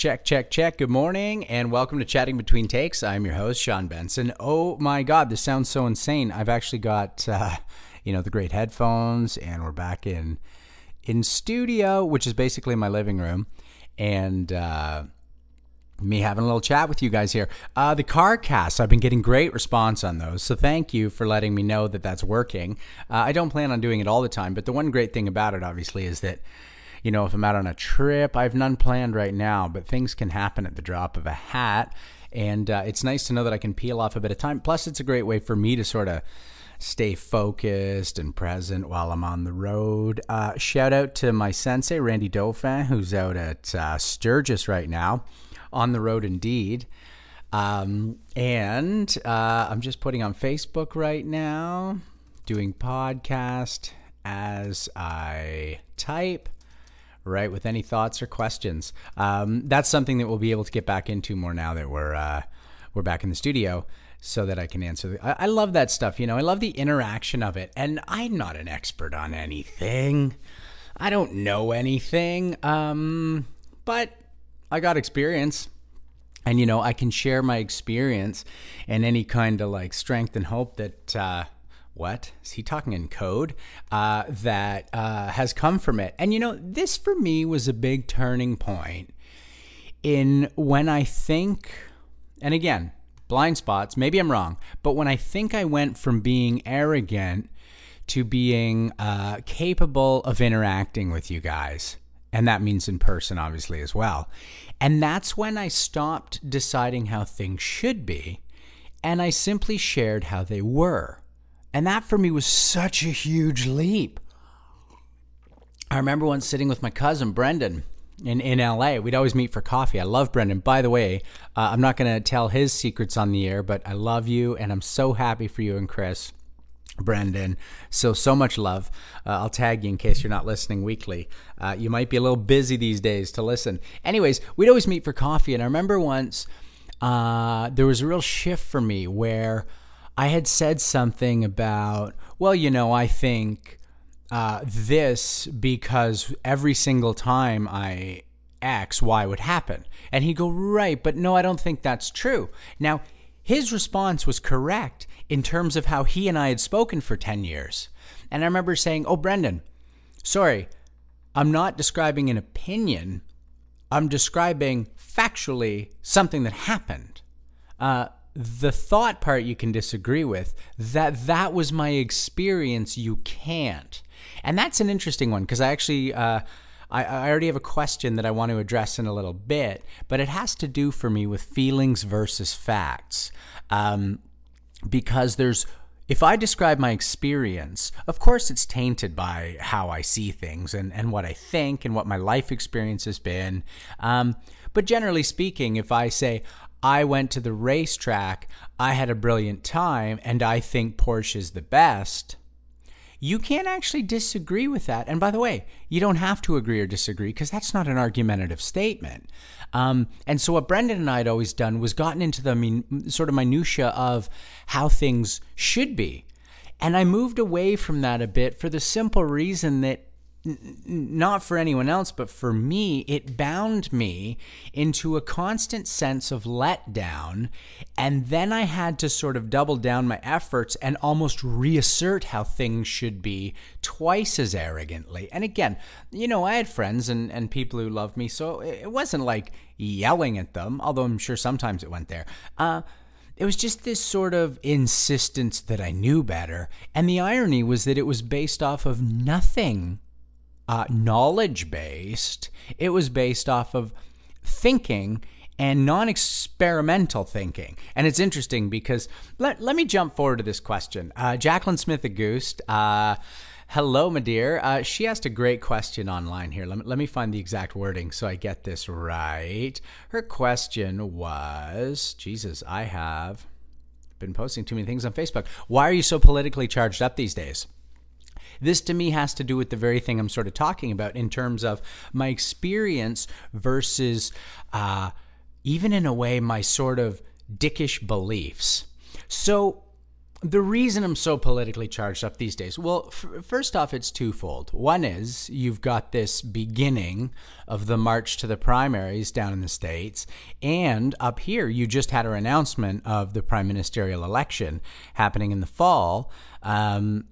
Check, check, check. Good morning and welcome to Chatting Between Takes. I'm your host, Sean Benson. Oh my God, this sounds so insane. I've actually got, the great headphones and we're back in studio, which is basically my living room. And me having a little chat with you guys here. The car casts, I've been getting great response on those. So thank you for letting me know that that's working. I don't plan on doing it all the time, but the one great thing about it, obviously, is that if I'm out on a trip, I have none planned right now, but things can happen at the drop of a hat. And it's nice to know that I can peel off a bit of time. Plus, it's a great way for me to sort of stay focused and present while I'm on the road. Shout out to my sensei, Randy Dauphin, who's out at Sturgis right now, on the road indeed. And I'm just putting on Facebook right now, doing podcast as I type. Right, with any thoughts or questions. That's something that we'll be able to get back into more now that we're back in the studio, so that I can answer. I love that stuff. I love the interaction of it. And I'm not an expert on anything. I don't know anything. But I got experience. And, I can share my experience and any kind of strength and hope that... What? Is he talking in code? That has come from it. And, this for me was a big turning point in when I think, and again, blind spots, maybe I'm wrong, but when I think I went from being arrogant to being capable of interacting with you guys. And that means in person, obviously, as well. And that's when I stopped deciding how things should be, and I simply shared how they were. And that for me was such a huge leap. I remember once sitting with my cousin, Brendan, in LA. We'd always meet for coffee. I love Brendan. By the way, I'm not going to tell his secrets on the air, but I love you, and I'm so happy for you and Chris, Brendan. So much love. I'll tag you in case you're not listening weekly. You might be a little busy these days to listen. Anyways, we'd always meet for coffee, and I remember once there was a real shift for me where I had said something about, I think this because every single time I X, Y would happen. And he'd go, right, but no, I don't think that's true. Now, his response was correct in terms of how he and I had spoken for 10 years. And I remember saying, oh, Brendan, sorry, I'm not describing an opinion. I'm describing factually something that happened. The thought part you can disagree with, that was my experience, you can't. And that's an interesting one because I actually, I already have a question that I want to address in a little bit, but it has to do for me with feelings versus facts. Because if I describe my experience, of course it's tainted by how I see things and what I think and what my life experience has been. But generally speaking, if I say, I went to the racetrack, I had a brilliant time, and I think Porsche's the best, you can't actually disagree with that. And by the way, you don't have to agree or disagree because that's not an argumentative statement. And so what Brendan and I had always done was gotten into the sort of minutia of how things should be. And I moved away from that a bit for the simple reason that not for anyone else, but for me, it bound me into a constant sense of letdown. And then I had to sort of double down my efforts and almost reassert how things should be twice as arrogantly. And again, I had friends and people who loved me, so it wasn't like yelling at them, although I'm sure sometimes it went there. It was just this sort of insistence that I knew better. And the irony was that it was based off of nothing knowledge-based. It was based off of thinking and non-experimental thinking. And it's interesting because let me jump forward to this question. Jacqueline Smith-Auguste, hello, my dear. She asked a great question online here. Let me find the exact wording so I get this right. Her question was, Jesus, I have been posting too many things on Facebook. Why are you so politically charged up these days? This to me has to do with the very thing I'm sort of talking about in terms of my experience versus even in a way my sort of dickish beliefs. So The reason I'm so politically charged up these days, well, first off, it's twofold. One is you've got this beginning of the march to the primaries down in the States, and up here, you just had an announcement of the prime ministerial election happening in the fall, and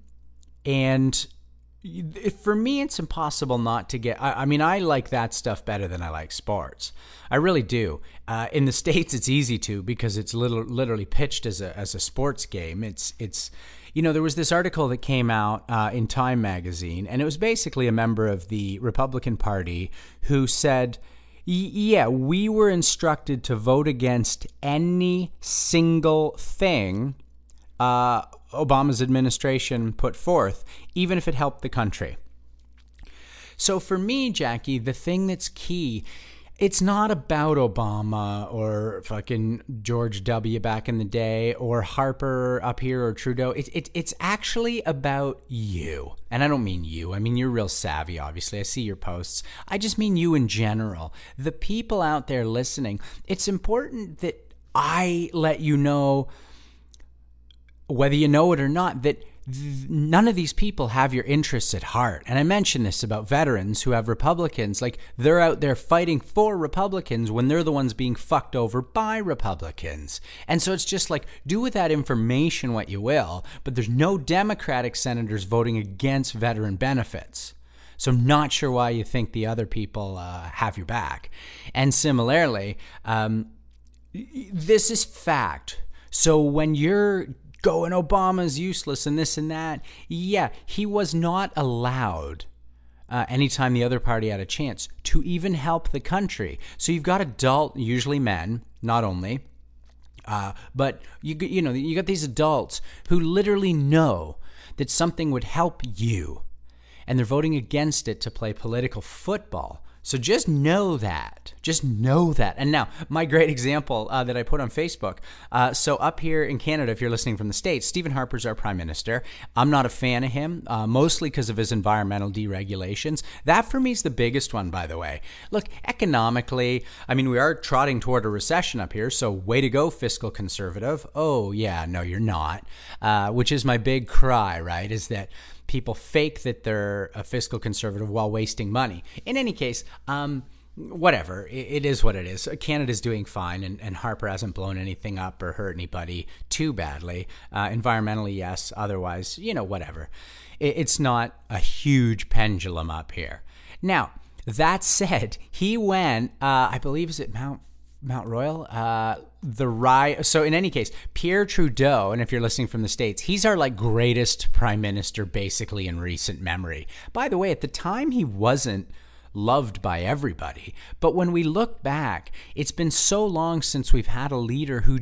for me, it's impossible not to get. I mean, I like that stuff better than I like sports. I really do. In the States, it's easy to because it's literally pitched as a sports game. It's there was this article that came out in Time magazine, and it was basically a member of the Republican Party who said, "Yeah, we were instructed to vote against any single thing Obama's administration put forth, even if it helped the country." So for me, Jackie, the thing that's key, it's not about Obama or fucking George W. back in the day or Harper up here or Trudeau. It's actually about you. And I don't mean you. I mean, you're real savvy, obviously. I see your posts. I just mean you in general. The people out there listening, it's important that I let you know, whether you know it or not, that none of these people have your interests at heart. And I mentioned this about veterans who have Republicans. Like, they're out there fighting for Republicans when they're the ones being fucked over by Republicans. And so it's just like, do with that information what you will, but there's no Democratic senators voting against veteran benefits. So I'm not sure why you think the other people have your back. And similarly, this is fact. So when you're going, Obama's useless and this and that, yeah, he was not allowed anytime the other party had a chance to even help the country. So you've got adult, usually men, not only, but you got these adults who literally know that something would help you, and they're voting against it to play political football. So just know that. Just know that. And now, my great example that I put on Facebook. So up here in Canada, if you're listening from the States, Stephen Harper's our prime minister. I'm not a fan of him, mostly because of his environmental deregulations. That for me is the biggest one, by the way. Look, economically, I mean, we are trotting toward a recession up here, so way to go, fiscal conservative. Oh, yeah, no, you're not. Which is my big cry, right, is that people fake that they're a fiscal conservative while wasting money. In any case, whatever. It is what it is. Canada's doing fine, and Harper hasn't blown anything up or hurt anybody too badly. Environmentally, yes. Otherwise, whatever. It's not a huge pendulum up here. Now, that said, he went, I believe, is it Mount Royal? So in any case, Pierre Trudeau, and if you're listening from the States, he's our greatest prime minister basically in recent memory. By the way, at the time he wasn't loved by everybody, but when we look back, it's been so long since we've had a leader who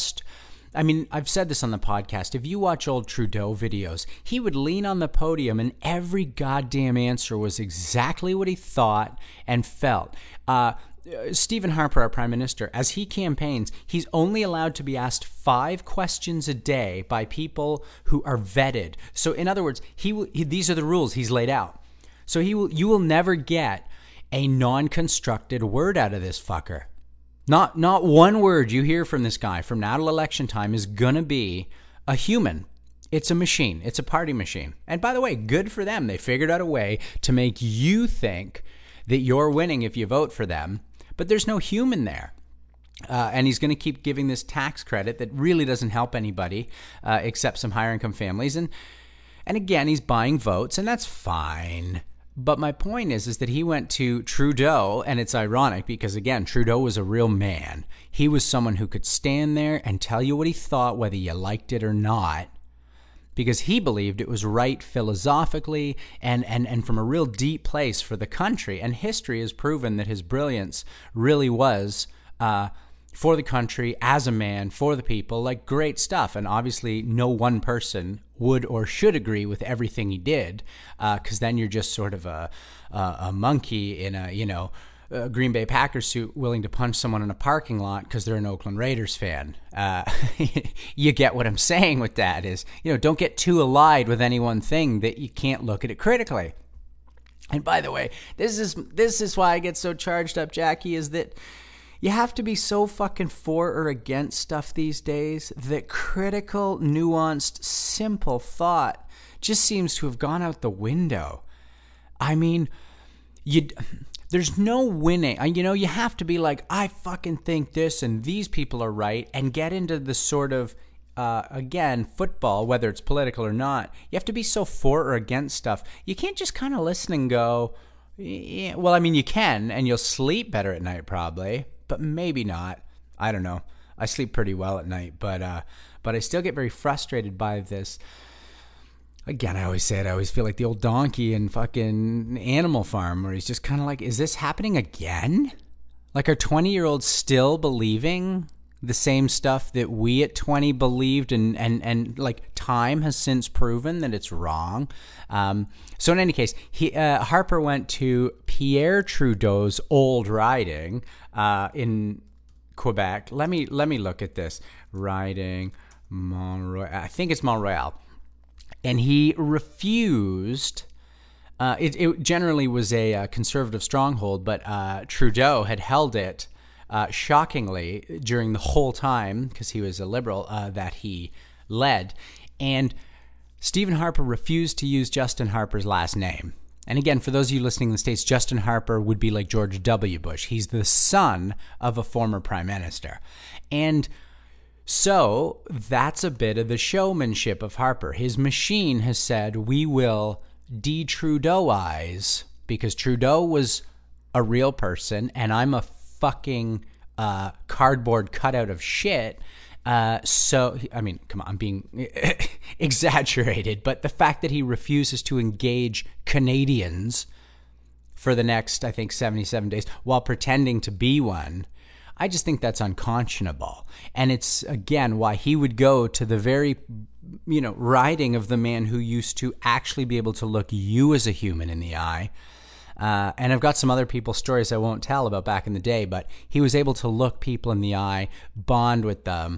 I've said this on the podcast. If you watch old Trudeau videos, he would lean on the podium and every goddamn answer was exactly what he thought and felt. Stephen Harper, our prime minister, as he campaigns, he's only allowed to be asked 5 questions a day by people who are vetted. So in other words, these are the rules he's laid out. So you will never get a non-constructed word out of this fucker. Not one word you hear from this guy from now till election time is gonna be a human. It's a machine. It's a party machine. And by the way, good for them. They figured out a way to make you think that you're winning if you vote for them. But there's no human there. And he's going to keep giving this tax credit that really doesn't help anybody except some higher income families. And again, he's buying votes, and that's fine. But my point is that he went to Trudeau, and it's ironic because, again, Trudeau was a real man. He was someone who could stand there and tell you what he thought, whether you liked it or not, because he believed it was right philosophically and from a real deep place for the country. And history has proven that his brilliance really was for the country, as a man, for the people, great stuff. And obviously no one person would or should agree with everything he did, because then you're just sort of a monkey in a Green Bay Packers suit willing to punch someone in a parking lot because they're an Oakland Raiders fan. You get what I'm saying with that is, don't get too allied with any one thing that you can't look at it critically. And by the way, this is why I get so charged up, Jackie, is that, You have to be so fucking for or against stuff these days that critical, nuanced, simple thought just seems to have gone out the window. I mean, there's no winning. You have to be like, I fucking think this and these people are right, and get into the sort of, again, football, whether it's political or not. You have to be so for or against stuff. You can't just kind of listen and go, yeah, well, I mean, you can, and you'll sleep better at night probably, but maybe not. I don't know. I sleep pretty well at night, but I still get very frustrated by this. Again, I always say it. I always feel like the old donkey in fucking Animal Farm, where he's just kind of like, is this happening again? Like, are 20-year-olds still believing the same stuff that we at 20 believed, and like time has since proven that it's wrong? So in any case, Harper went to Pierre Trudeau's old riding in Quebec. Let me look at this riding, Mont-Royal. I think it's Mont-Royal. And he refused. It generally was a conservative stronghold, but Trudeau had held it shockingly during the whole time, because he was a liberal, that he led. And Stephen Harper refused to use Justin Harper's last name. And again, for those of you listening in the States, Justin Harper would be like George W. Bush. He's the son of a former prime minister. And so that's a bit of the showmanship of Harper. His machine has said, we will de-Trudeauize, because Trudeau was a real person and I'm a fucking cardboard cutout of shit. So, I mean, come on, I'm being exaggerated, but the fact that he refuses to engage Canadians for the next, I think, 77 days while pretending to be one, I just think that's unconscionable. And it's, again, why he would go to the very, riding of the man who used to actually be able to look you as a human in the eye. And I've got some other people's stories I won't tell about back in the day, but he was able to look people in the eye, bond with them,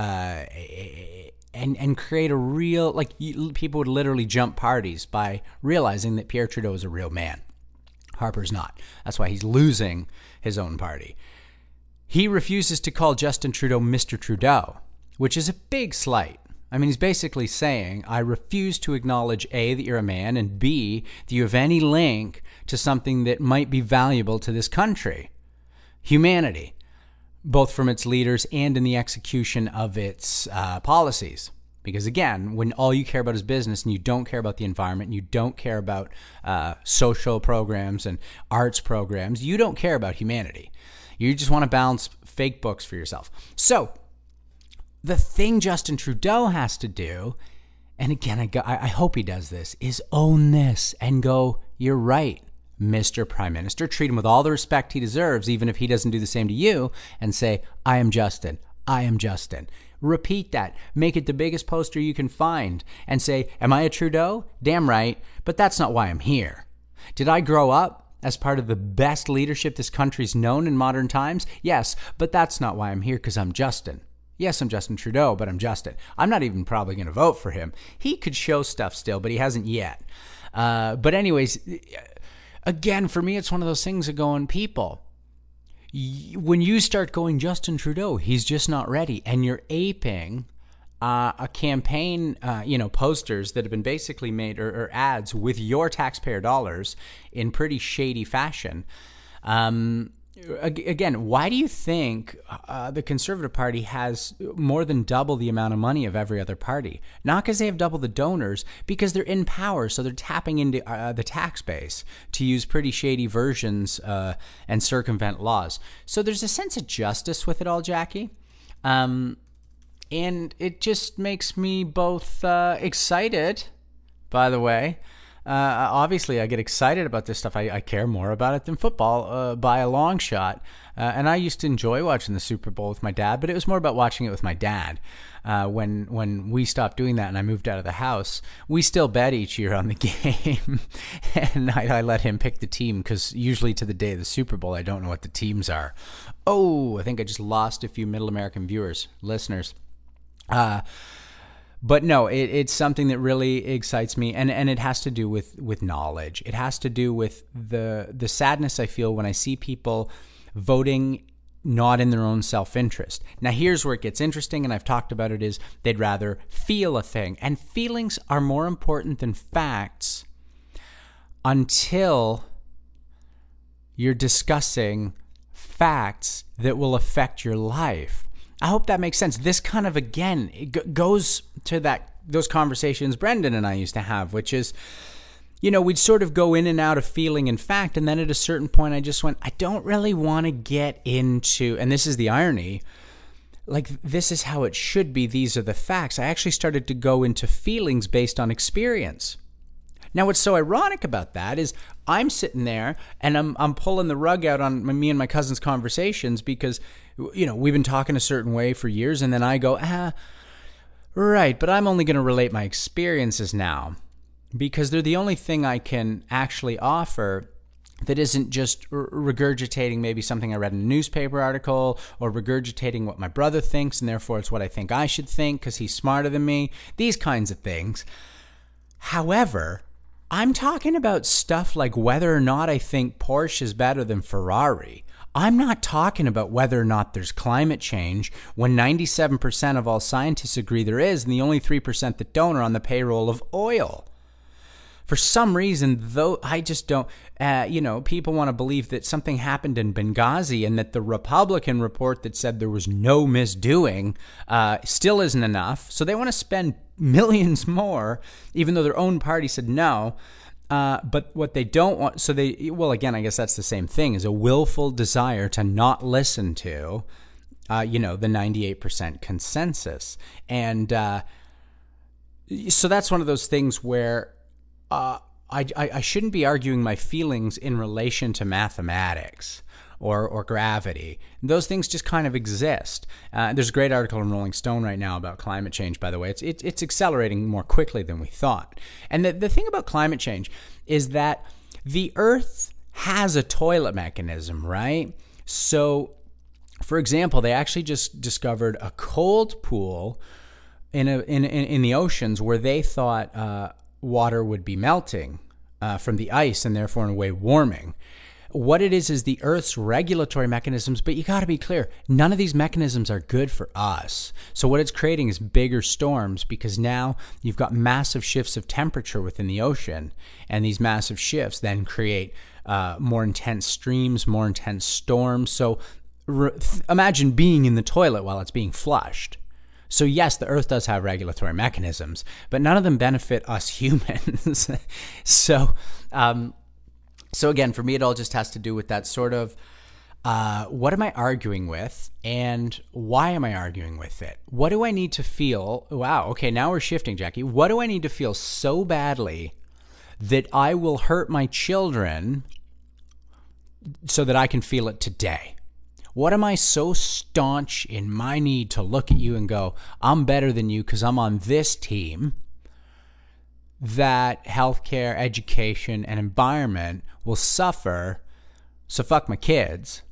and create a real, people would literally jump parties by realizing that Pierre Trudeau is a real man. Harper's not. That's why he's losing his own party. He refuses to call Justin Trudeau Mr. Trudeau, which is a big slight. I mean, he's basically saying, I refuse to acknowledge A, that you're a man, and B, that you have any link to something that might be valuable to this country. Humanity, both from its leaders and in the execution of its policies. Because again, when all you care about is business and you don't care about the environment, and you don't care about social programs and arts programs, you don't care about humanity. You just want to balance fake books for yourself. So the thing Justin Trudeau has to do, and again, I hope he does this, is own this and go, you're right, Mr. Prime Minister. Treat him with all the respect he deserves, even if he doesn't do the same to you, and say, I am Justin. I am Justin. Repeat that. Make it the biggest poster you can find and say, am I a Trudeau? Damn right, but that's not why I'm here. Did I grow up as part of the best leadership this country's known in modern times? Yes, but that's not why I'm here, because I'm Justin. Yes, I'm Justin Trudeau, but I'm Justin. I'm not even probably going to vote for him. He could show stuff still, but he hasn't yet. But anyways, again, for me, it's one of those things of going, people, when you start going Justin Trudeau, he's just not ready, and you're aping a campaign, posters that have been basically made, or ads with your taxpayer dollars in pretty shady fashion. Again, why do you think the Conservative Party has more than double the amount of money of every other party? Not because they have double the donors, because they're in power, so they're tapping into the tax base to use pretty shady versions and circumvent laws. So there's a sense of justice with it all, Jackie. And it just makes me both excited, by the way. Obviously, I get excited about this stuff. I care more about it than football by a long shot. And I used to enjoy watching the Super Bowl with my dad, but it was more about watching it with my dad. When we stopped doing that and I moved out of the house, we still bet each year on the game. And I let him pick the team, because usually to the day of the Super Bowl, I don't know what the teams are. Oh, I think I just lost a few Middle American listeners. But no, it's something that really excites me, and it has to do with knowledge. It has to do with the sadness I feel when I see people voting not in their own self-interest. Now, here's where it gets interesting, and I've talked about it, is they'd rather feel a thing. And feelings are more important than facts until you're discussing facts that will affect your life. I hope that makes sense. This kind of, again, it goes to those conversations Brendan and I used to have, which is, we'd sort of go in and out of feeling and fact, and then at a certain point I just went, I don't really want to get into, and this is the irony, like, this is how it should be, these are the facts. I actually started to go into feelings based on experience. Now, what's so ironic about that is I'm sitting there and I'm pulling the rug out on me and my cousin's conversations because, we've been talking a certain way for years, and then I go, right, but I'm only going to relate my experiences now, because they're the only thing I can actually offer that isn't just regurgitating maybe something I read in a newspaper article, or regurgitating what my brother thinks, and therefore it's what I think I should think because he's smarter than me, these kinds of things. However, I'm talking about stuff like whether or not I think Porsche is better than Ferrari. I'm not talking about whether or not there's climate change when 97% of all scientists agree there is, and the only 3% that don't are on the payroll of oil. For some reason, though, I just don't, people want to believe that something happened in Benghazi and that the Republican report that said there was no misdoing still isn't enough. So they want to spend millions more, even though their own party said no. But what they don't want, again, I guess that's the same thing, is a willful desire to not listen to, the 98% consensus. And so that's one of those things where I shouldn't be arguing my feelings in relation to mathematics or gravity. Those things just kind of exist. There's a great article in Rolling Stone right now about climate change, by the way. It's accelerating more quickly than we thought. And the thing about climate change is that the Earth has a toilet mechanism, right? So, for example, they actually just discovered a cold pool in the oceans where they thought water would be melting from the ice and therefore in a way warming. What it is the Earth's regulatory mechanisms, but you got to be clear, none of these mechanisms are good for us. So what it's creating is bigger storms, because now you've got massive shifts of temperature within the ocean, and these massive shifts then create more intense streams, more intense storms. So imagine being in the toilet while it's being flushed. So yes, the Earth does have regulatory mechanisms, but none of them benefit us humans. So again, for me, it all just has to do with that sort of, what am I arguing with, and why am I arguing with it? What do I need to feel? Wow, okay, now we're shifting, Jackie. What do I need to feel so badly that I will hurt my children so that I can feel it today? What am I so staunch in my need to look at you and go, I'm better than you because I'm on this team, that healthcare, education, and environment will suffer, so fuck my kids?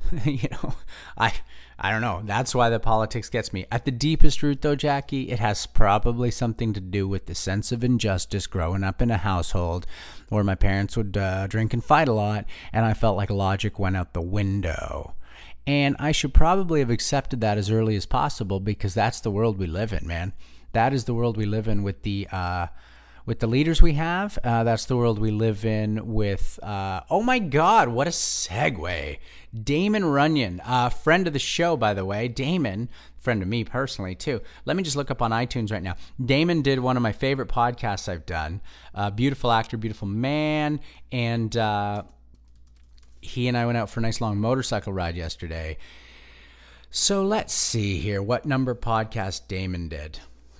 I don't know. That's why the politics gets me. At the deepest root, though, Jackie, it has probably something to do with the sense of injustice growing up in a household where my parents would drink and fight a lot, and I felt like logic went out the window. And I should probably have accepted that as early as possible, because that's the world we live in, man. That is the world we live in with the leaders we have. That's the world we live in with, oh my God, what a segue. Damon Runyon, friend of the show, by the way. Damon, friend of me personally, too. Let me just look up on iTunes right now. Damon did one of my favorite podcasts I've done. Beautiful actor, beautiful man. And he and I went out for a nice long motorcycle ride yesterday. So let's see here. What number podcast Damon did?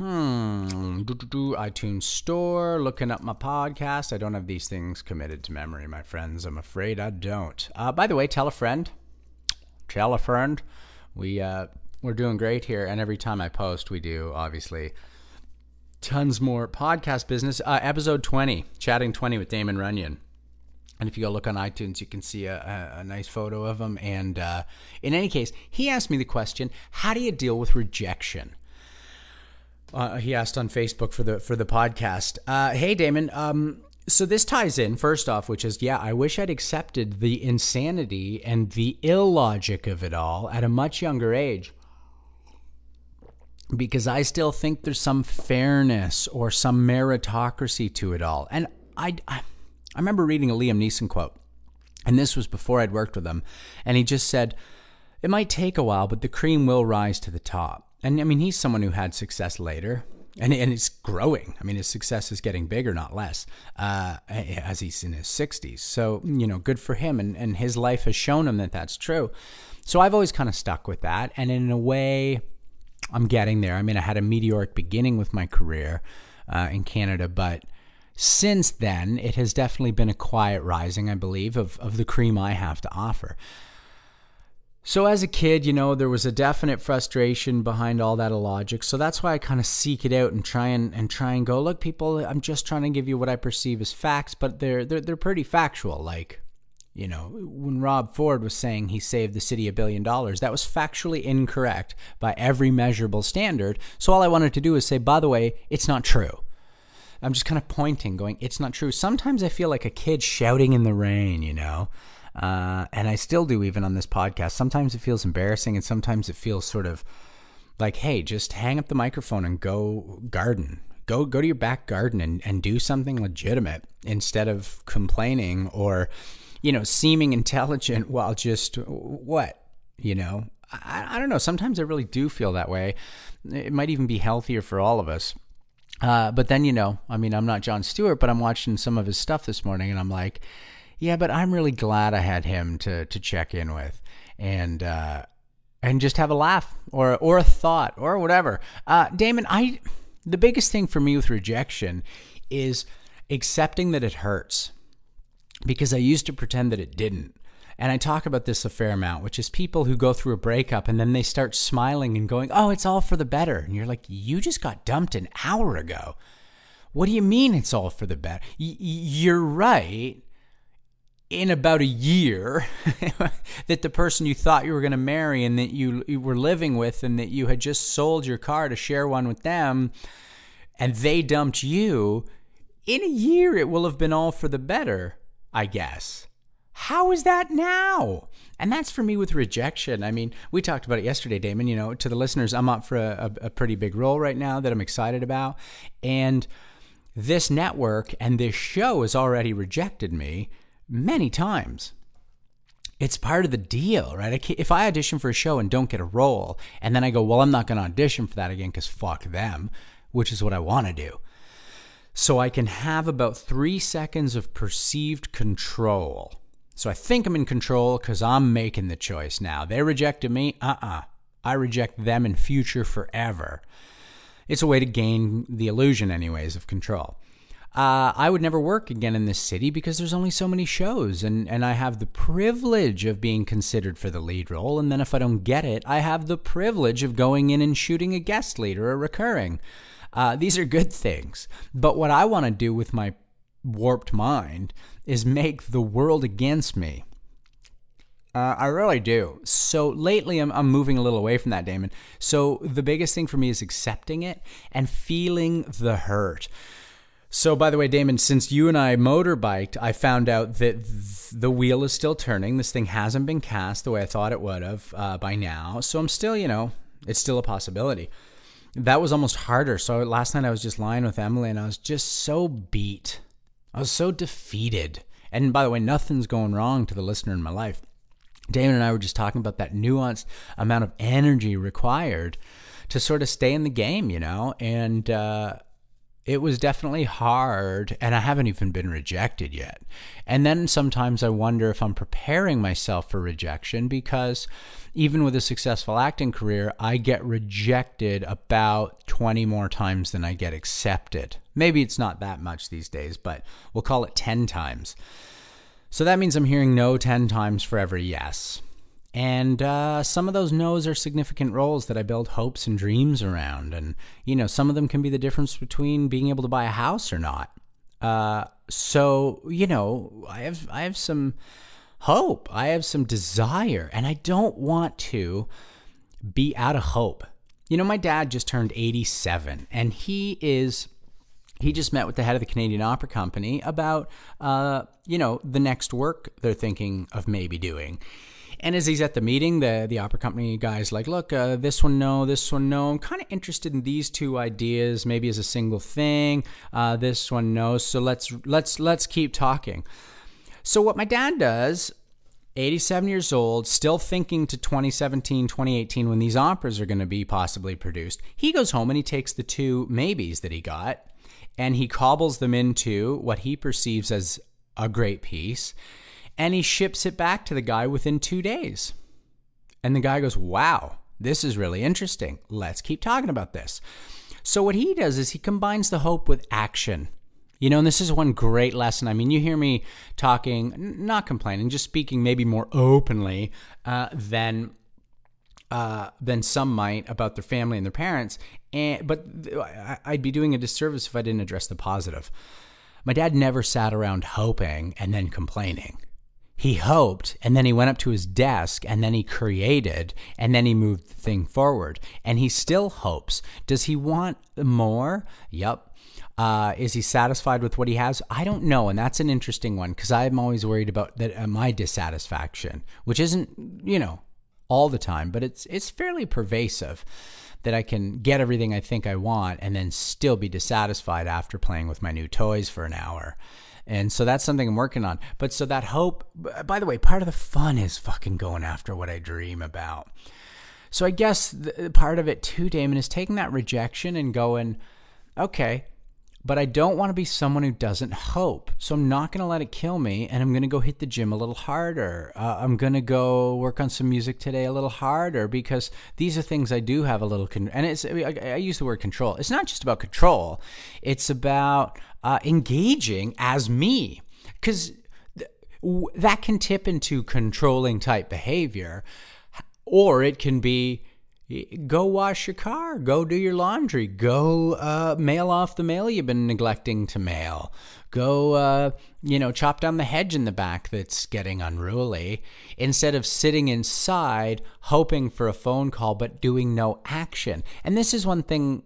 iTunes Store, looking up my podcast. I don't have these things committed to memory, my friends. I'm afraid I don't. By the way, tell a friend. Tell a friend. We're doing great here, and every time I post, we do, obviously, tons more podcast business. Episode 20, Chatting 20 with Damon Runyon. And if you go look on iTunes, you can see a nice photo of him. And in any case, he asked me the question, how do you deal with rejection? He asked on Facebook for the podcast. Hey, Damon, So this ties in, first off, which is, I wish I'd accepted the insanity and the illogic of it all at a much younger age, because I still think there's some fairness or some meritocracy to it all. And I remember reading a Liam Neeson quote, and this was before I'd worked with him, and he just said, it might take a while, but the cream will rise to the top. And I mean, he's someone who had success later. And it's growing. I mean, his success is getting bigger, not less, as he's in his 60s. So, good for him. And his life has shown him that that's true. So I've always kind of stuck with that. And in a way, I'm getting there. I mean, I had a meteoric beginning with my career in Canada. But since then, it has definitely been a quiet rising, I believe, of the cream I have to offer. So as a kid, there was a definite frustration behind all that illogic. So that's why I kind of seek it out and try and go, look, people, I'm just trying to give you what I perceive as facts, but they're pretty factual. Like, when Rob Ford was saying he saved the city $1 billion, that was factually incorrect by every measurable standard. So all I wanted to do is say, by the way, it's not true. I'm just kind of pointing, going, it's not true. Sometimes I feel like a kid shouting in the rain, and I still do, even on this podcast. Sometimes it feels embarrassing, and sometimes it feels sort of like, hey, just hang up the microphone and go garden. Go to your back garden and do something legitimate instead of complaining or, seeming intelligent while just what, I don't know. Sometimes I really do feel that way. It might even be healthier for all of us. But then, I'm not Jon Stewart, but I'm watching some of his stuff this morning, and I'm like, yeah, but I'm really glad I had him to check in with and just have a laugh or a thought or whatever. Damon, the biggest thing for me with rejection is accepting that it hurts, because I used to pretend that it didn't. And I talk about this a fair amount, which is people who go through a breakup and then they start smiling and going, oh, it's all for the better. And you're like, you just got dumped an hour ago. What do you mean it's all for the better? You're right. In about a year, that the person you thought you were going to marry and that you were living with and that you had just sold your car to share one with them and they dumped you, in a year it will have been all for the better, I guess. How is that now? And that's for me with rejection. I mean, we talked about it yesterday, Damon. To the listeners, I'm up for a pretty big role right now that I'm excited about. And this network and this show has already rejected me many times. It's part of the deal, right? If I audition for a show and don't get a role, and then I go, well, I'm not going to audition for that again because fuck them, which is what I want to do. So I can have about 3 seconds of perceived control. So I think I'm in control because I'm making the choice now. They rejected me. I reject them in future forever. It's a way to gain the illusion, anyways, of control. I would never work again in this city because there's only so many shows, and I have the privilege of being considered for the lead role, and then if I don't get it, I have the privilege of going in and shooting a guest lead or a recurring. These are good things, but what I want to do with my warped mind is make the world against me. I really do. So lately I'm moving a little away from that, Damon. So the biggest thing for me is accepting it and feeling the hurt. So, by the way, Damon, since you and I motorbiked, I found out that the wheel is still turning. This thing hasn't been cast the way I thought it would have by now. So I'm still, it's still a possibility. That was almost harder. So last night I was just lying with Emily and I was just so beat. I was so defeated. And by the way, nothing's going wrong to the listener in my life. Damon and I were just talking about that nuanced amount of energy required to sort of stay in the game, and it was definitely hard, and I haven't even been rejected yet. And then sometimes I wonder if I'm preparing myself for rejection, because even with a successful acting career, I get rejected about 20 more times than I get accepted. Maybe it's not that much these days, but we'll call it 10 times. So that means I'm hearing no 10 times for every yes. And some of those no's are significant roles that I build hopes and dreams around. And, some of them can be the difference between being able to buy a house or not. So, I have some hope. I have some desire. And I don't want to be out of hope. My dad just turned 87. And he is he just met with the head of the Canadian Opera Company about, the next work they're thinking of maybe doing. And as he's at the meeting, the opera company guy's like, look, this one, no, this one, no. I'm kind of interested in these two ideas, maybe as a single thing. This one, no. So let's keep talking. So what my dad does, 87 years old, still thinking to 2017, 2018, when these operas are going to be possibly produced, he goes home and he takes the two maybes that he got and he cobbles them into what he perceives as a great piece. And he ships it back to the guy within 2 days. And the guy goes, wow, this is really interesting. Let's keep talking about this. So what he does is he combines the hope with action. And this is one great lesson. I mean, you hear me talking, not complaining, just speaking maybe more openly than some might about their family and their parents. But I'd be doing a disservice if I didn't address the positive. My dad never sat around hoping and then complaining. He hoped, and then he went up to his desk, and then he created, and then he moved the thing forward. And he still hopes. Does he want more? Yep. Is he satisfied with what he has? I don't know, and that's an interesting one, because I'm always worried about that my dissatisfaction, which isn't, all the time, but it's fairly pervasive, that I can get everything I think I want and then still be dissatisfied after playing with my new toys for an hour. And so that's something I'm working on. But so that hope, by the way, part of the fun is fucking going after what I dream about. So I guess part of it too, Damon, is taking that rejection and going, okay, but I don't want to be someone who doesn't hope. So I'm not going to let it kill me, and I'm going to go hit the gym a little harder. I'm going to go work on some music today a little harder, because these are things I do have a little I use the word control. It's not just about control. It's about engaging as me, because that can tip into controlling type behavior, or it can be go wash your car, go do your laundry, go mail off the mail you've been neglecting to mail, go chop down the hedge in the back that's getting unruly, instead of sitting inside hoping for a phone call but doing no action. And this is one thing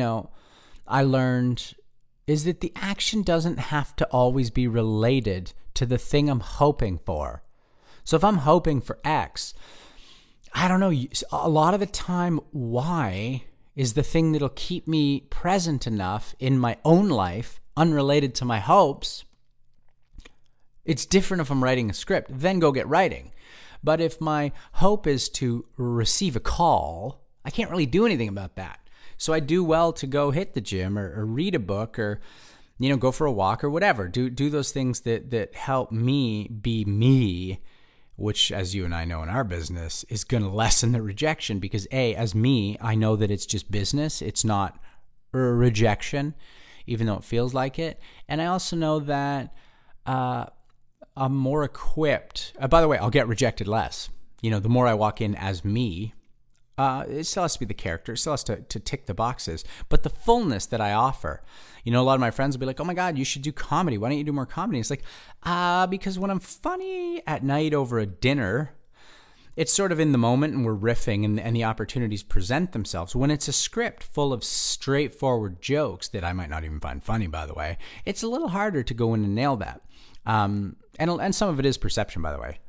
I learned, is that the action doesn't have to always be related to the thing I'm hoping for. So if I'm hoping for X, I don't know, a lot of the time, Y is the thing that'll keep me present enough in my own life, unrelated to my hopes. It's different if I'm writing a script, then go get writing. But if my hope is to receive a call, I can't really do anything about that. So I do well to go hit the gym or read a book or, go for a walk or whatever. Do those things that help me be me, which, as you and I know in our business, is going to lessen the rejection, because as me, I know that it's just business. It's not rejection, even though it feels like it. And I also know that I'm more equipped. By the way, I'll get rejected less. The more I walk in as me, it still has to be the character. It still has to tick the boxes. But the fullness that I offer, a lot of my friends will be like, oh my God, you should do comedy. Why don't you do more comedy? It's like, because when I'm funny at night over a dinner, it's sort of in the moment and we're riffing and the opportunities present themselves. When it's a script full of straightforward jokes that I might not even find funny, by the way, it's a little harder to go in and nail that. And some of it is perception, by the way.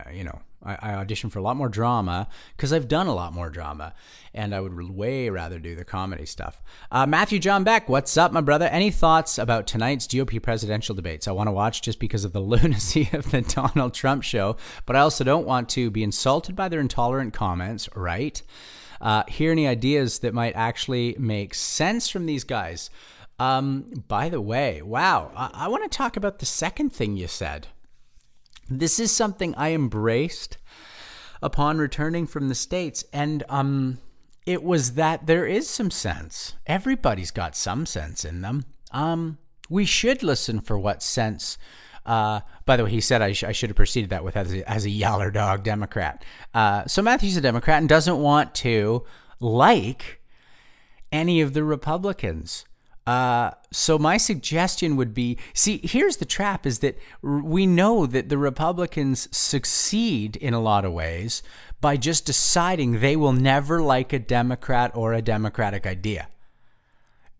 I audition for a lot more drama because I've done a lot more drama, and I would way rather do the comedy stuff. Matthew John Beck, what's up, my brother? Any thoughts about tonight's GOP presidential debates? I want to watch just because of the lunacy of the Donald Trump show, but I also don't want to be insulted by their intolerant comments, right? Hear any ideas that might actually make sense from these guys. By the way, wow, I want to talk about the second thing you said. This is something I embraced upon returning from the States, and it was that there is some sense. Everybody's got some sense in them. We should listen for what sense. By the way, he said I should have preceded that with as a yaller dog Democrat. So Matthew's a Democrat and doesn't want to like any of the Republicans. So my suggestion would be, see, here's the trap, is that we know that the Republicans succeed in a lot of ways by just deciding they will never like a Democrat or a Democratic idea.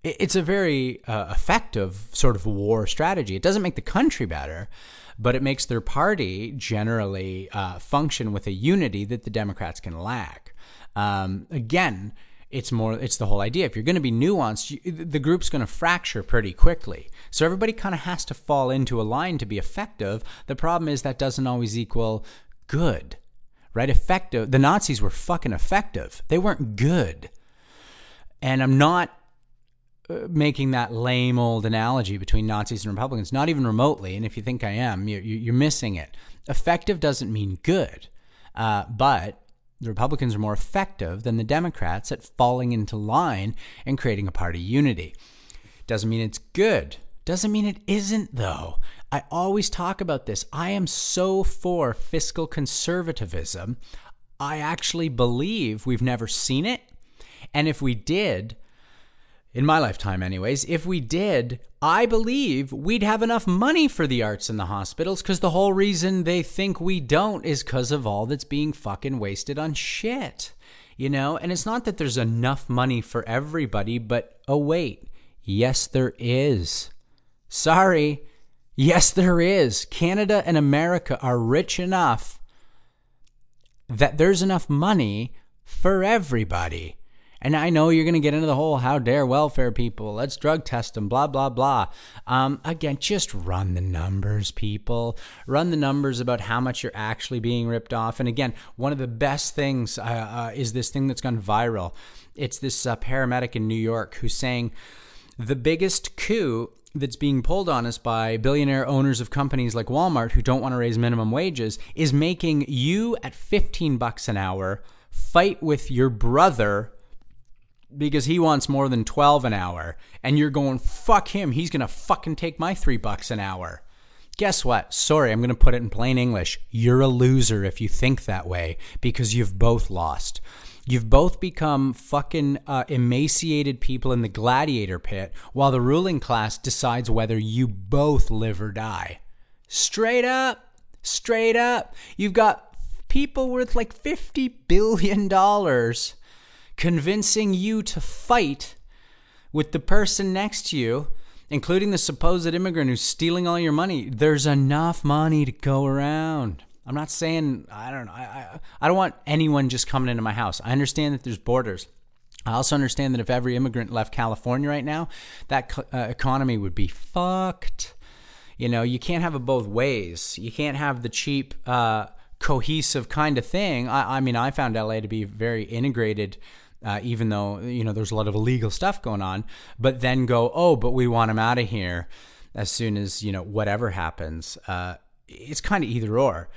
It's a very effective sort of war strategy. It doesn't make the country better, but it makes their party generally function with a unity that the Democrats can lack. Again, it's the whole idea. If you're going to be nuanced, the group's going to fracture pretty quickly. So everybody kind of has to fall into a line to be effective. The problem is that doesn't always equal good, right? Effective. The Nazis were fucking effective. They weren't good. And I'm not making that lame old analogy between Nazis and Republicans, not even remotely. And if you think I am, you're missing it. Effective doesn't mean good, but the Republicans are more effective than the Democrats at falling into line and creating a party unity. Doesn't mean it's good. Doesn't mean it isn't, though. I always talk about this. I am so for fiscal conservatism. I actually believe we've never seen it. And if we did, in my lifetime anyways, if we did, I believe we'd have enough money for the arts in the hospitals, because the whole reason they think we don't is because of all that's being fucking wasted on shit, And it's not that there's enough money for everybody, but oh wait, yes there is. Sorry, yes there is. Canada and America are rich enough that there's enough money for everybody. And I know you're going to get into the whole how dare welfare people, let's drug test them, blah, blah, blah. Again, just run the numbers, people. Run the numbers about how much you're actually being ripped off. And again, one of the best things is this thing that's gone viral. It's this paramedic in New York who's saying the biggest coup that's being pulled on us by billionaire owners of companies like Walmart who don't want to raise minimum wages is making you at $15 an hour fight with your brother because he wants more than 12 an hour, and you're going, fuck him, he's going to fucking take my $3 an hour. Guess what? Sorry, I'm going to put it in plain English. You're a loser if you think that way, because you've both lost. You've both become fucking emaciated people in the gladiator pit while the ruling class decides whether you both live or die. Straight up. Straight up. You've got people worth like $50 billion convincing you to fight with the person next to you, including the supposed immigrant who's stealing all your money. There's enough money to go around. I'm not saying, I don't know, I don't want anyone just coming into my house. I understand that there's borders. I also understand that if every immigrant left California right now, that economy would be fucked. You can't have it both ways. You can't have the cheap, cohesive kind of thing. I mean, I found LA to be very integrated, even though, there's a lot of illegal stuff going on, but then go, but we want them out of here as soon as, whatever happens. It's kind of either or.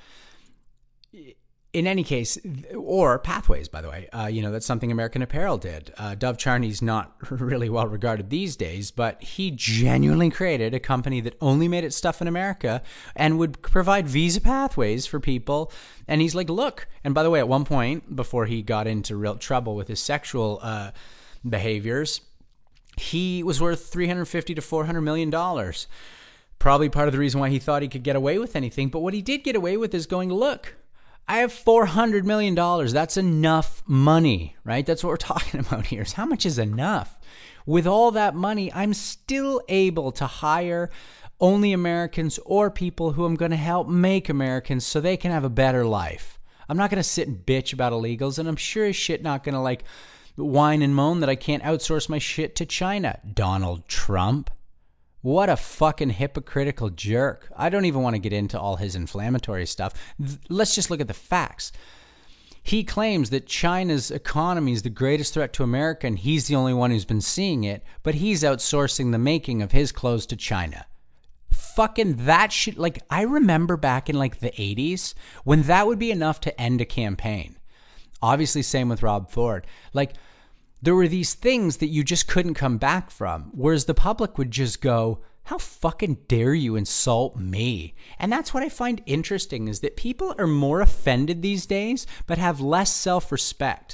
In any case, or Pathways, by the way, that's something American Apparel did. Dov Charney's not really well regarded these days, but he genuinely created a company that only made its stuff in America and would provide visa pathways for people. And he's like, look, and by the way, at one point, before he got into real trouble with his sexual behaviors, he was worth $350 to $400 million. Probably part of the reason why he thought he could get away with anything. But what he did get away with is going, look, I have $400 million. That's enough money, right? That's what we're talking about here, is how much is enough? With all that money, I'm still able to hire only Americans or people who I'm going to help make Americans so they can have a better life. I'm not going to sit and bitch about illegals, and I'm sure as shit not going to whine and moan that I can't outsource my shit to China. Donald Trump. What a fucking hypocritical jerk. I don't even want to get into all his inflammatory stuff. Let's just look at the facts. He claims that China's economy is the greatest threat to America, and he's the only one who's been seeing it, but he's outsourcing the making of his clothes to China. Fucking that shit. I remember back in the 80s when that would be enough to end a campaign. Obviously, same with Rob Ford. There were these things that you just couldn't come back from, whereas the public would just go, how fucking dare you insult me? And that's what I find interesting, is that people are more offended these days, but have less self-respect.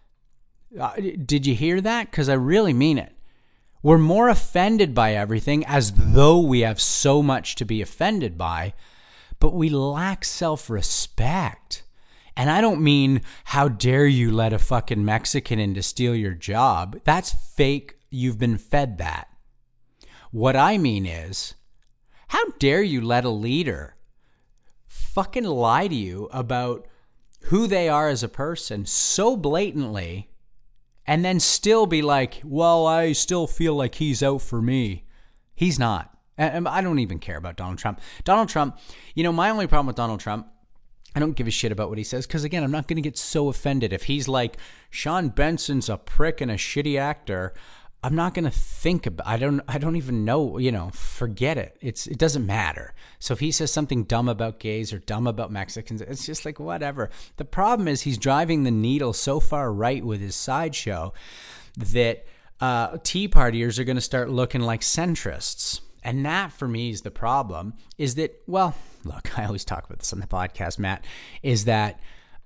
Did you hear that? Because I really mean it. We're more offended by everything as though we have so much to be offended by, but we lack self-respect. And I don't mean, how dare you let a fucking Mexican in to steal your job? That's fake you've been fed that. What I mean is, how dare you let a leader fucking lie to you about who they are as a person so blatantly and then still be like, well, I still feel like he's out for me. He's not. And I don't even care about Donald Trump. Donald Trump, my only problem with Donald Trump, I don't give a shit about what he says because, again, I'm not going to get so offended. If he's like, Sean Benson's a prick and a shitty actor, I'm not going to think about I don't even know, forget it. It doesn't matter. So if he says something dumb about gays or dumb about Mexicans, it's just like, whatever. The problem is he's driving the needle so far right with his sideshow that Tea Partiers are going to start looking like centrists. And that, for me, is the problem, is that, well, look, I always talk about this on the podcast, Matt, is that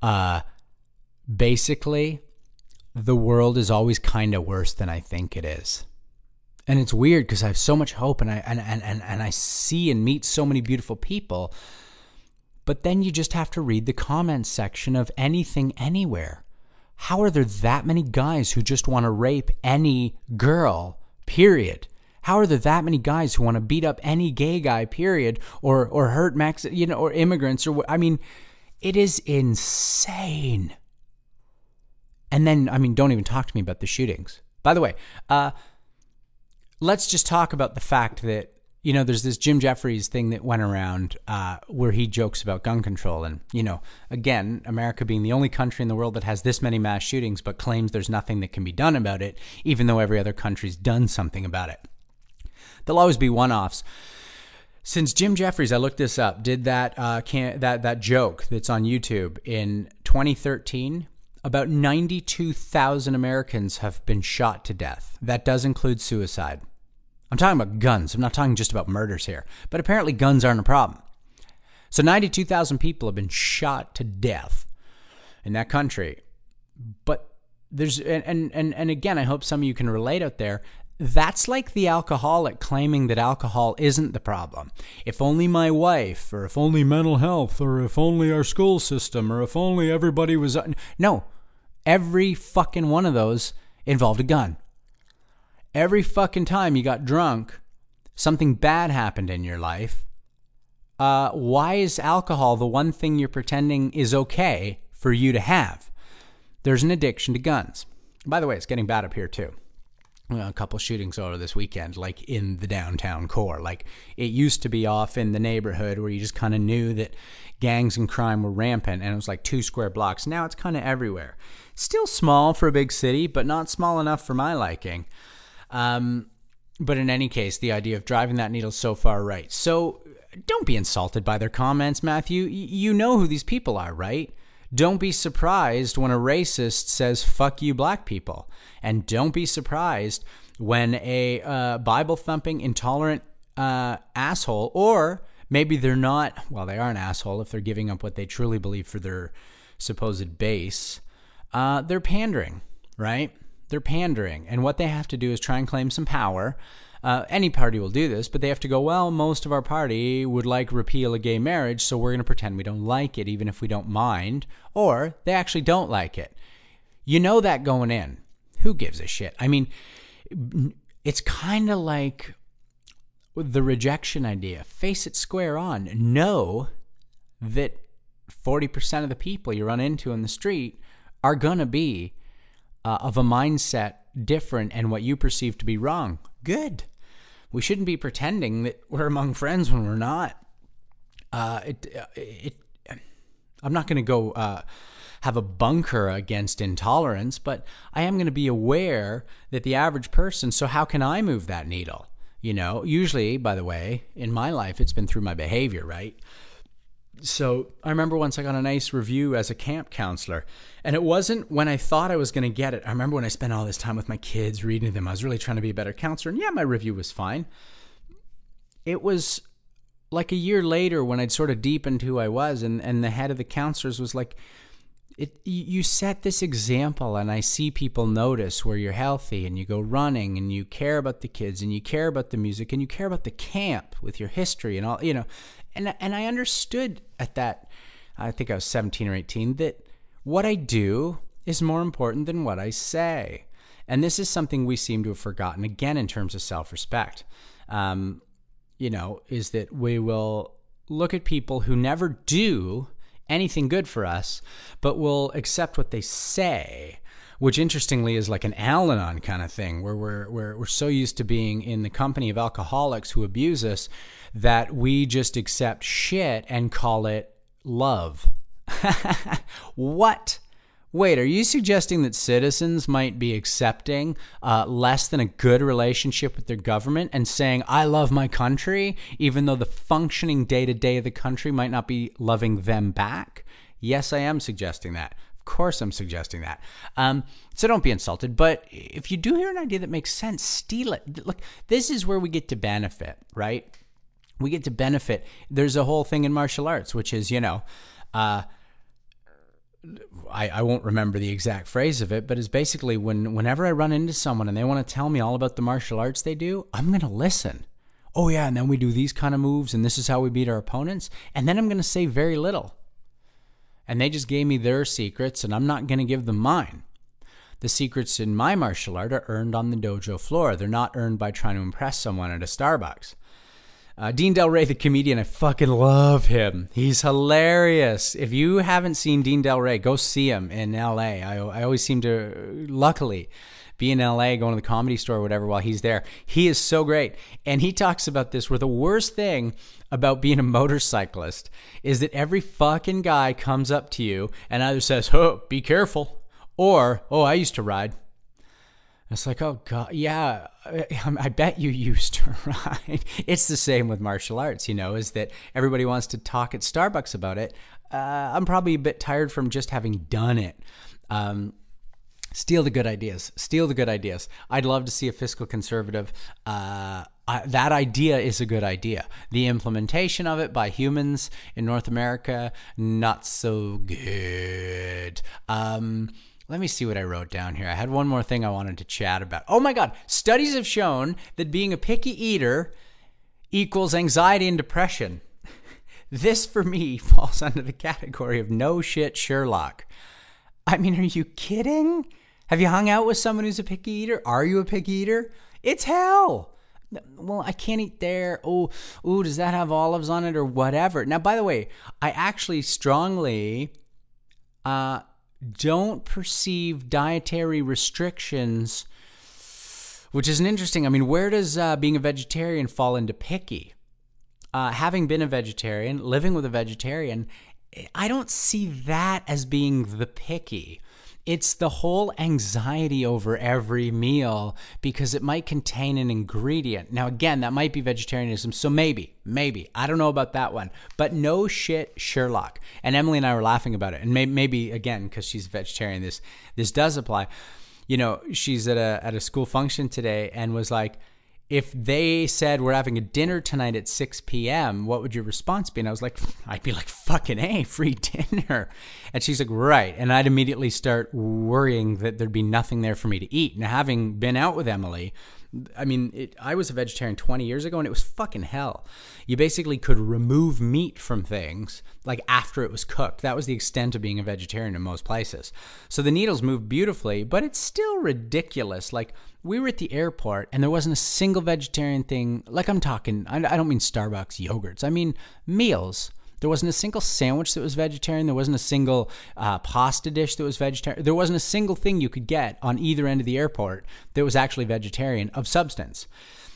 basically the world is always kind of worse than I think it is. And it's weird because I have so much hope and I see and meet so many beautiful people. But then you just have to read the comments section of anything, anywhere. How are there that many guys who just want to rape any girl, period? How are there that many guys who want to beat up any gay guy, period, or hurt or immigrants, or I mean, it is insane. And then, don't even talk to me about the shootings. By the way, let's just talk about the fact that, there's this Jim Jeffries thing that went around where he jokes about gun control. And, again, America being the only country in the world that has this many mass shootings, but claims there's nothing that can be done about it, even though every other country's done something about it. There'll always be one-offs. Since Jim Jeffries, I looked this up, did that joke that's on YouTube in 2013, about 92,000 Americans have been shot to death. That does include suicide. I'm talking about guns. I'm not talking just about murders here. But apparently guns aren't a problem. So 92,000 people have been shot to death in that country. But there's, and again, I hope some of you can relate out there. That's like the alcoholic claiming that alcohol isn't the problem. If only my wife, or if only mental health, or if only our school system, or if only everybody was... No, every fucking one of those involved a gun. Every fucking time you got drunk, something bad happened in your life. Why is alcohol the one thing you're pretending is okay for you to have? There's an addiction to guns. By the way, it's getting bad up here too. A couple shootings over this weekend, like in the downtown core. Like it used to be off in the neighborhood where you just kind of knew that gangs and crime were rampant, and it was like 2 square blocks. Now it's kind of everywhere. Still small for a big city, but not small enough for my liking. But in any case, the idea of driving that needle so far right. So don't be insulted by their comments, Matthew. You know who these people are, right? Don't be surprised when a racist says, fuck you, black people. And don't be surprised when a Bible-thumping, intolerant asshole, or maybe they're not, well, they are an asshole if they're giving up what they truly believe for their supposed base. They're pandering, right? They're pandering. And what they have to do is try and claim some power. Any party will do this, but they have to go, well, most of our party would like repeal of gay marriage, so we're going to pretend we don't like it, even if we don't mind, or they actually don't like it. You know that going in. Who gives a shit? I mean, it's kind of like the rejection idea. Face it square on. Know that 40% of the people you run into in the street are going to be of a mindset different and what you perceive to be wrong. Good. We shouldn't be pretending that we're among friends when we're not. I'm not going to go have a bunker against intolerance, but I am going to be aware that the average person, so how can I move that needle? You know, usually, by the way, in my life, it's been through my behavior, right? So I remember once I got a nice review as a camp counselor, and it wasn't when I thought I was going to get it. I remember when I spent all this time with my kids reading to them, I was really trying to be a better counselor, and yeah, my review was fine. It was like a year later when I'd sort of deepened who I was, and the head of the counselors was like, you set this example, and I see people notice where you're healthy, and you go running, and you care about the kids, and you care about the music, and you care about the camp with your history and all, you know. And I understood at that, I think I was 17 or 18, that what I do is more important than what I say. And this is something we seem to have forgotten, again, in terms of self-respect, is that we will look at people who never do anything good for us, but will accept what they say, which interestingly is like an Al-Anon kind of thing, where we're so used to being in the company of alcoholics who abuse us that we just accept shit and call it love. What? Wait, are you suggesting that citizens might be accepting less than a good relationship with their government and saying, I love my country, even though the functioning day-to-day of the country might not be loving them back? Yes, I am suggesting that. Of course I'm suggesting that. So don't be insulted. But if you do hear an idea that makes sense, steal it. Look, this is where we get to benefit, right? We get to benefit. There's a whole thing in martial arts, which is, I won't remember the exact phrase of it, but it's basically whenever I run into someone and they want to tell me all about the martial arts they do, I'm going to listen. Oh yeah, and then we do these kind of moves, and this is how we beat our opponents, and then I'm going to say very little. And they just gave me their secrets, and I'm not going to give them mine. The secrets in my martial art are earned on the dojo floor. They're not earned by trying to impress someone at a Starbucks. Dean Del Rey, the comedian, I fucking love him. He's hilarious. If you haven't seen Dean Del Rey, go see him in L.A. I always seem to, luckily, be in L.A., going to the Comedy Store or whatever while he's there. He is so great. And he talks about this, where the worst thing about being a motorcyclist is that every fucking guy comes up to you and either says, oh, be careful, or, oh, I used to ride. It's like, oh, God, yeah, I bet you used to ride. It's the same with martial arts, is that everybody wants to talk at Starbucks about it. I'm probably a bit tired from just having done it. Steal the good ideas. Steal the good ideas. I'd love to see a fiscal conservative. That idea is a good idea. The implementation of it by humans in North America, not so good. Let me see what I wrote down here. I had one more thing I wanted to chat about. Oh my God. Studies have shown that being a picky eater equals anxiety and depression. This, for me, falls under the category of no shit Sherlock. I mean, are you kidding? Have you hung out with someone who's a picky eater? Are you a picky eater? It's hell. Well, I can't eat there. Oh, does that have olives on it or whatever? Now, by the way, I actually strongly don't perceive dietary restrictions, which is an interesting. I mean, where does being a vegetarian fall into picky? Having been a vegetarian, living with a vegetarian, I don't see that as being the picky. It's the whole anxiety over every meal because it might contain an ingredient. Now, again, that might be vegetarianism, so maybe. I don't know about that one. But no shit Sherlock. And Emily and I were laughing about it. And maybe again, because she's a vegetarian, this does apply. She's at a school function today and was like, if they said we're having a dinner tonight at 6 p.m., what would your response be? And I was like, I'd be like, fucking A, free dinner. And she's like, right. And I'd immediately start worrying that there'd be nothing there for me to eat. Now, having been out with Emily, I mean, I was a vegetarian 20 years ago and it was fucking hell. You basically could remove meat from things like after it was cooked. That was the extent of being a vegetarian in most places. So the needles moved beautifully, but it's still ridiculous. Like, we were at the airport and there wasn't a single vegetarian thing. Like, I'm talking, I don't mean Starbucks yogurts. I mean meals. There wasn't a single sandwich that was vegetarian. There wasn't a single pasta dish that was vegetarian. There wasn't a single thing you could get on either end of the airport that was actually vegetarian of substance.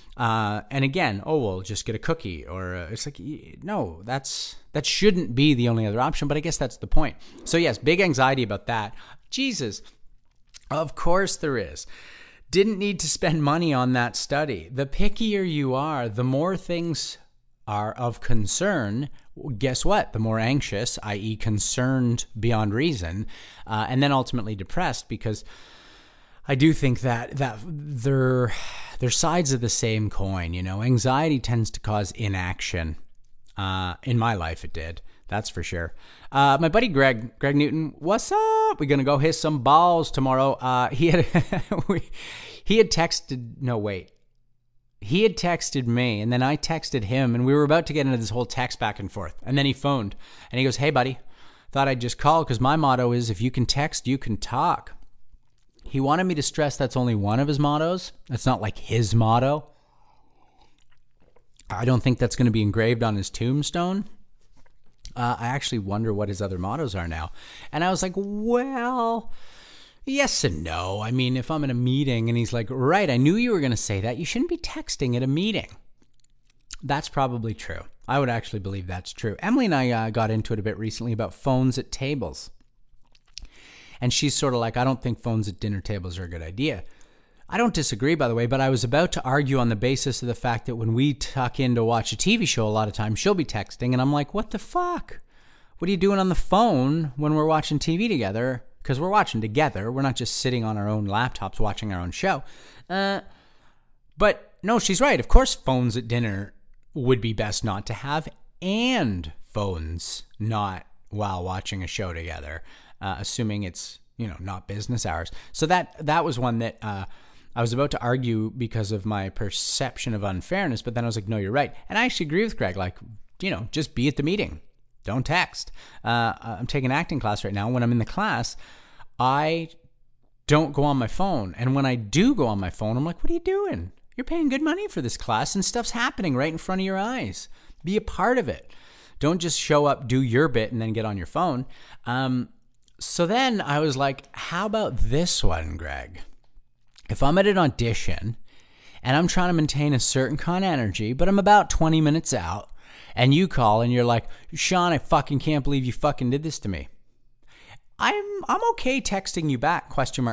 And again, we'll just get a cookie. Or it's like, no, that shouldn't be the only other option. But I guess that's the point. So yes, big anxiety about that. Jesus, of course there is. Didn't need to spend money on that study. The pickier you are, the more things are of concern. Guess what? The more anxious, i.e. concerned beyond reason, and then ultimately depressed, because I do think that they're sides of the same coin. Anxiety tends to cause inaction. In my life, it did. That's for sure. My buddy Greg Newton, what's up? We're going to go hit some balls tomorrow. He had texted, no, wait. He had texted me, and then I texted him, and we were about to get into this whole text back and forth. And then he phoned, and he goes, hey, buddy, thought I'd just call because my motto is if you can text, you can talk. He wanted me to stress that's only one of his mottos. That's not like his motto. I don't think that's going to be engraved on his tombstone. I actually wonder what his other mottos are now. And I was like, well, yes and no. I mean, if I'm in a meeting and he's like, right, I knew you were going to say that. You shouldn't be texting at a meeting. That's probably true. I would actually believe that's true. Emily and I got into it a bit recently about phones at tables. And she's sort of like, I don't think phones at dinner tables are a good idea. I don't disagree, by the way, but I was about to argue on the basis of the fact that when we tuck in to watch a TV show, a lot of times she'll be texting, and I'm like, what the fuck? What are you doing on the phone when we're watching TV together? Because we're watching together. We're not just sitting on our own laptops watching our own show. But no, she's right. Of course, phones at dinner would be best not to have, and phones not while watching a show together, assuming it's, not business hours. So that was one that I was about to argue because of my perception of unfairness, but then I was like, no, you're right. And I actually agree with Greg. Like, just be at the meeting. Don't text. I'm taking acting class right now. When I'm in the class, I don't go on my phone. And when I do go on my phone, I'm like, what are you doing? You're paying good money for this class and stuff's happening right in front of your eyes. Be a part of it. Don't just show up, do your bit, and then get on your phone. So then I was like, how about this one, Greg? If I'm at an audition and I'm trying to maintain a certain kind of energy, but I'm about 20 minutes out, and you call and you're like, Sean, I fucking can't believe you fucking did this to me. I'm okay texting you back, ?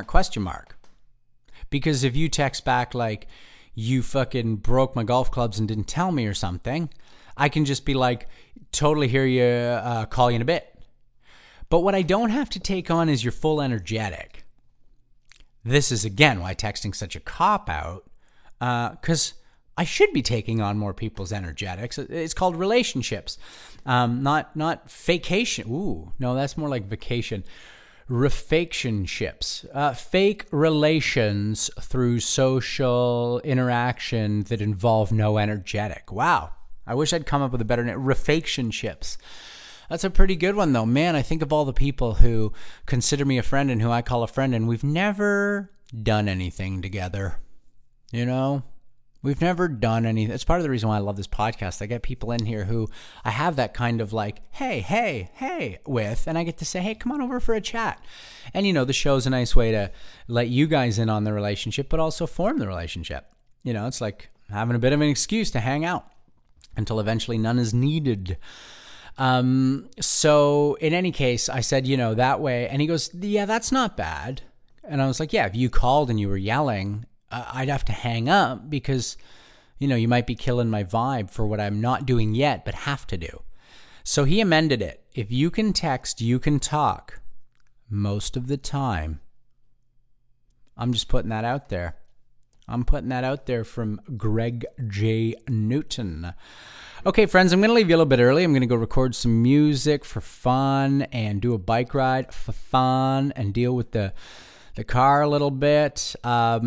Because if you text back like, you fucking broke my golf clubs and didn't tell me or something, I can just be like, totally hear you, call you in a bit. But what I don't have to take on is your full energetic. This is, again, why texting's such a cop-out, because I should be taking on more people's energetics. It's called relationships, not vacation. Ooh, no, that's more like vacation. Refactionships, fake relations through social interaction that involve no energetic. Wow, I wish I'd come up with a better name. Refactionships. That's a pretty good one, though. Man, I think of all the people who consider me a friend and who I call a friend, and we've never done anything together. We've never done anything. It's part of the reason why I love this podcast. I get people in here who I have that kind of like, hey with, and I get to say, hey, come on over for a chat. And, the show's a nice way to let you guys in on the relationship, but also form the relationship. It's like having a bit of an excuse to hang out until eventually none is needed. So in any case, I said, that way. And he goes, yeah, that's not bad. And I was like, yeah, if you called and you were yelling, I'd have to hang up because, you might be killing my vibe for what I'm not doing yet, but have to do. So he amended it. If you can text, you can talk most of the time. I'm just putting that out there. I'm putting that out there from Greg J. Newton. Okay, friends, I'm going to leave you a little bit early. I'm going to go record some music for fun and do a bike ride for fun and deal with the car a little bit.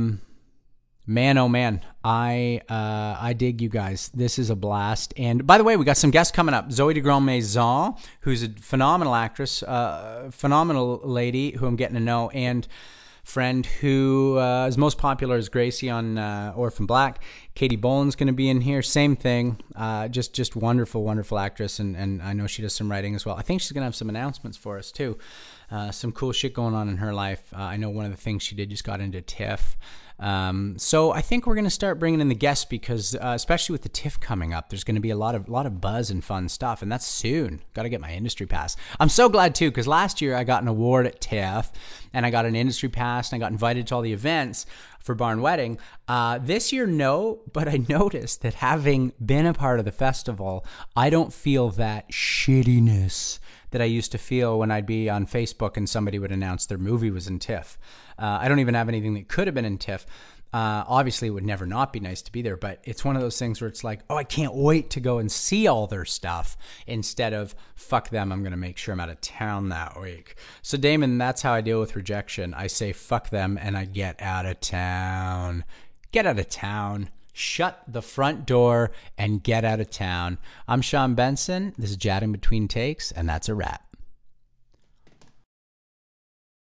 Man, oh man, I dig you guys. This is a blast. And by the way, we got some guests coming up. Zoe de Grand Maison, who's a phenomenal actress, phenomenal lady who I'm getting to know, and friend who is most popular as Gracie on Orphan Black. Katie Boland's going to be in here. Same thing. Just wonderful, wonderful actress, and I know she does some writing as well. I think she's going to have some announcements for us too. Some cool shit going on in her life. I know one of the things she did just got into TIFF. So I think we're going to start bringing in the guests because, especially with the TIFF coming up, there's going to be a lot of buzz and fun stuff, and that's soon. Got to get my industry pass. I'm so glad too because last year I got an award at TIFF, and I got an industry pass, and I got invited to all the events for Barn Wedding. This year, no, but I noticed that having been a part of the festival, I don't feel that shittiness that I used to feel when I'd be on Facebook and somebody would announce their movie was in TIFF. I don't even have anything that could have been in TIFF. Obviously, it would never not be nice to be there, but it's one of those things where it's like, oh, I can't wait to go and see all their stuff instead of, fuck them, I'm going to make sure I'm out of town that week. So, Damon, that's how I deal with rejection. I say, fuck them, and I get out of town. Get out of town. Shut the front door and get out of town. I'm Sean Benson. This is Chatting Between Takes, and that's a wrap.